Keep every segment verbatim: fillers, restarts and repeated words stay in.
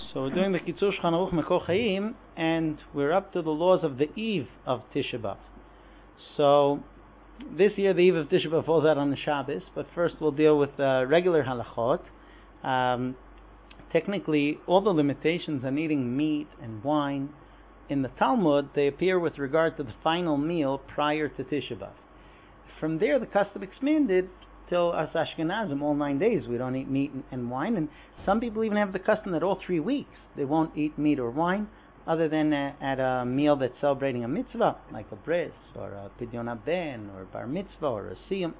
So we're doing the Kitzur Shulchan Aruch Mekor Chaim, and we're up to the laws of the eve of Tisha B'Av. So this year the eve of Tisha B'Av falls out on the Shabbos, but first we'll deal with uh, regular halachot. Um, technically, all the limitations on eating meat and wine in the Talmud, they appear with regard to the final meal prior to Tisha B'Av. From there, the custom expanded till us Ashkenazim, all nine days we don't eat meat and, and wine, and some people even have the custom that all three weeks they won't eat meat or wine, other than uh, at a meal that's celebrating a mitzvah, like a bris, or a pidyon haben, or a bar mitzvah, or a siyum.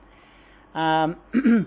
Um,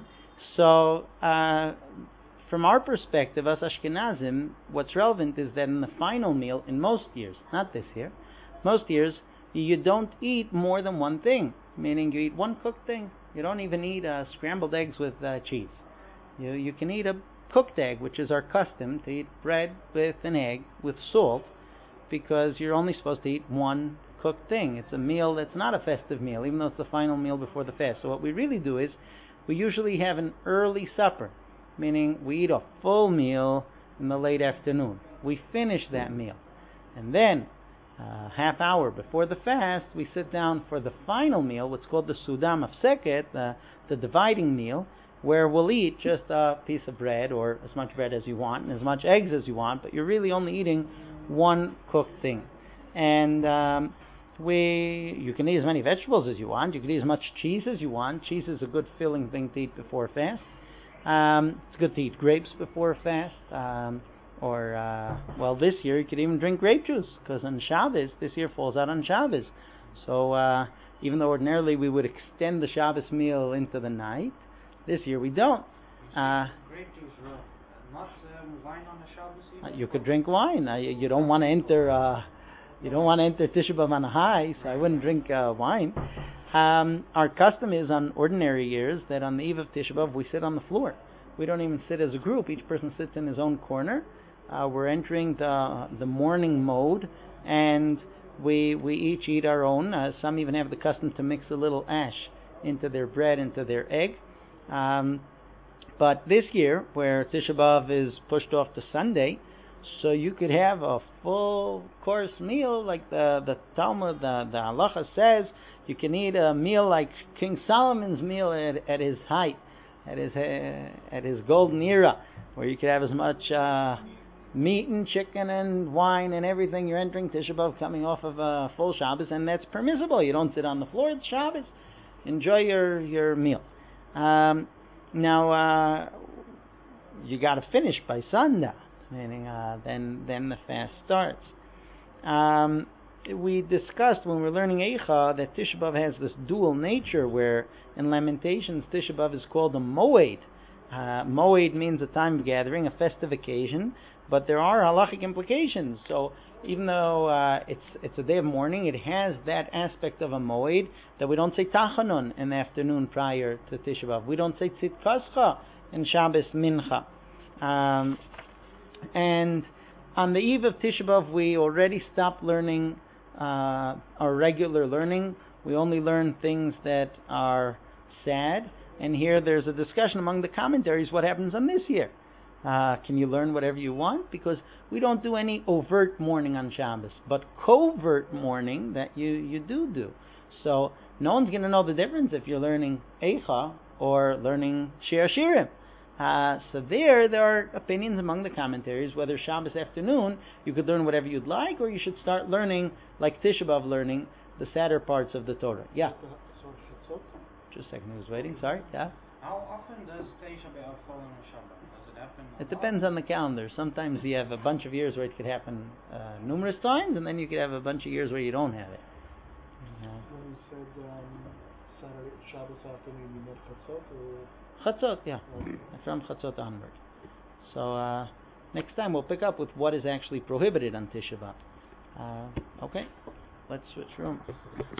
so, uh, from our perspective, as Ashkenazim, what's relevant is that in the final meal, in most years, not this year, most years, you don't eat more than one thing, meaning you eat one cooked thing. You don't even eat uh, scrambled eggs with uh, cheese. You you can eat a cooked egg, which is our custom, to eat bread with an egg with salt, because you're only supposed to eat one cooked thing. It's a meal that's not a festive meal, even though it's the final meal before the fast. So what we really do is, we usually have an early supper, meaning we eat a full meal in the late afternoon. We finish that meal, and then Uh, half hour before the fast, we sit down for the final meal, what's called the Sudam Afseket, the, the dividing meal, where we'll eat just a piece of bread, or as much bread as you want, and as much eggs as you want, but you're really only eating one cooked thing. And um, we, you can eat as many vegetables as you want, you can eat as much cheese as you want. Cheese is a good filling thing to eat before a fast. Um, it's good to eat grapes before a fast. Um, Or, uh, well, this year you could even drink grape juice, because on Shabbos, this year falls out on Shabbos. So, uh, even though ordinarily we would extend the Shabbos meal into the night, this year we don't. Uh, grape juice, uh, not um, wine on the Shabbos either? You could drink wine. Uh, you, you don't want to enter, uh, you don't want to enter Tisha B'Av on a high, so I wouldn't drink uh, wine. Um, our custom is on ordinary years that on the eve of Tisha B'Av we sit on the floor. We don't even sit as a group. Each person sits in his own corner. Uh, we're entering the the morning mode, and we we each eat our own. Uh, some even have the custom to mix a little ash into their bread, into their egg. Um, but this year, where Tisha B'Av is pushed off to Sunday, so you could have a full course meal, like the the Talmud, the, the Halacha says, you can eat a meal like King Solomon's meal at, at his height, at his uh, at his golden era, where you could have as much Uh, meat and chicken and wine and everything. You're entering Tisha B'Av coming off of a full Shabbos, and that's permissible. You don't sit on the floor. It's Shabbos. Enjoy your, your meal. Um, now, uh, you got to finish by sundown, meaning uh, then then the fast starts. Um, we discussed when we were learning Eicha that Tisha B'Av has this dual nature, where in Lamentations Tisha B'Av is called a moed. Uh, moed means a time of gathering, a festive occasion. But there are halachic implications. So even though uh, it's it's a day of mourning, it has that aspect of a moed that we don't say tachanun in the afternoon prior to Tisha B'Av. We don't say tzitkascha in Shabbos mincha. Um, and on the eve of Tisha B'Av, we already stopped learning uh, our regular learning. We only learn things that are sad. And here there's a discussion among the commentaries what happens on this year. Uh, can you learn whatever you want? Because we don't do any overt mourning on Shabbos, but covert mourning that you, you do do. So no one's going to know the difference if you're learning Eicha or learning Shir Shirim. Uh, so there, there are opinions among the commentaries whether Shabbos afternoon you could learn whatever you'd like, or you should start learning like Tisha B'Av learning the sadder parts of the Torah. Yeah. Just a second, I was waiting. Sorry. Yeah. How often does Tisha B'Av fall on Shabbat? Does it happen? It depends on the calendar. Sometimes you have a bunch of years where it could happen uh, numerous times, and then you could have a bunch of years where you don't have it. You know. When you said um, Saturday, Shabbos afternoon, you meant Chatzot? Or? Chatzot, yeah. Okay. From Chatzot onward. So uh, next time we'll pick up with what is actually prohibited on Tisha B'Av. Uh, okay, let's switch rooms.